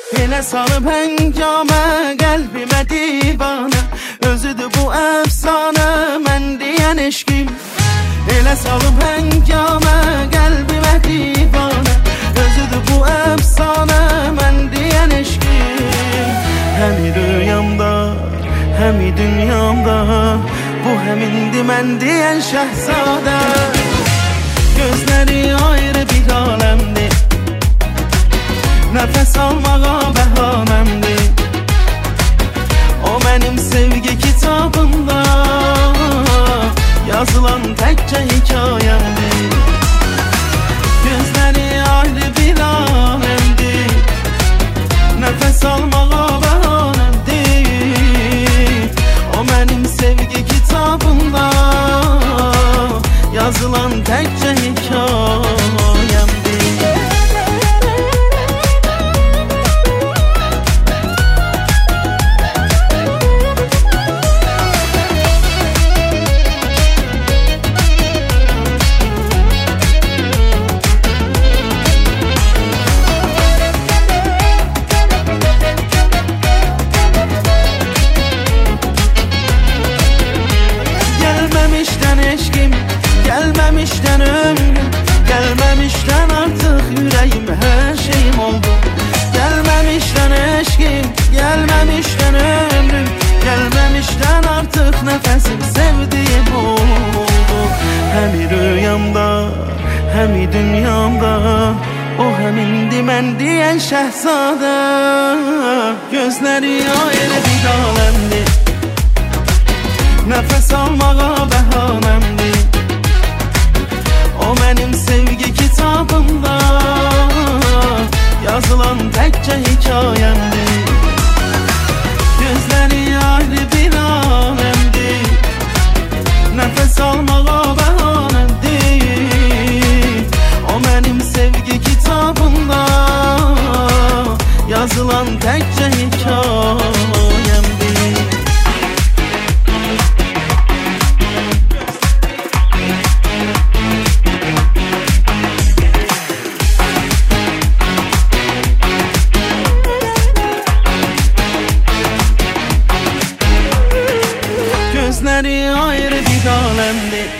Elə salıb həngamə qəlbimə divanə, özüdür bu əfsanə mən deyən eşqim. Elə salıb həngamə qəlbimə divanə, özüdür bu əfsanə mən deyən eşqim. Həmi rüyamda, həmi dünyamda, bu həmindir mən deyən şəhzadə. Gözləri ayrı bir aləmdir, nəfəs almağa bəhanəmdir. O mənim sevgi kitabımda yazılan təkcə hikayəmdir. Gözləri ayrı bir aləmdir, nəfəs almağa bəhanəmdir. O mənim sevgi kitabımda yazılan təkcə hikayəmdir. Gelmemişten ömrüm, gelmemişten artık yüreğim her şeyim oldu. Gelmemişten eşkim, gelmemişten ömrüm, gelmemişten artık nefesim sevdiğim oldu. Hem rüyamda, hem dünyamda, o hemindi mən deyən şəhzadə. Gözləri ayrı bir aləmdir, nəfəs almağa bəhanəmdir. O mənim sevgi kitabımda yazılan təkcə hikayəmdir. Gözləri ayrı bir aləmdir, nəfəs almağa bəhanəmdir. O mənim sevgi kitabımda yazılan təkcə hikayəmdir. Gözləri ayrı bir aləmdir,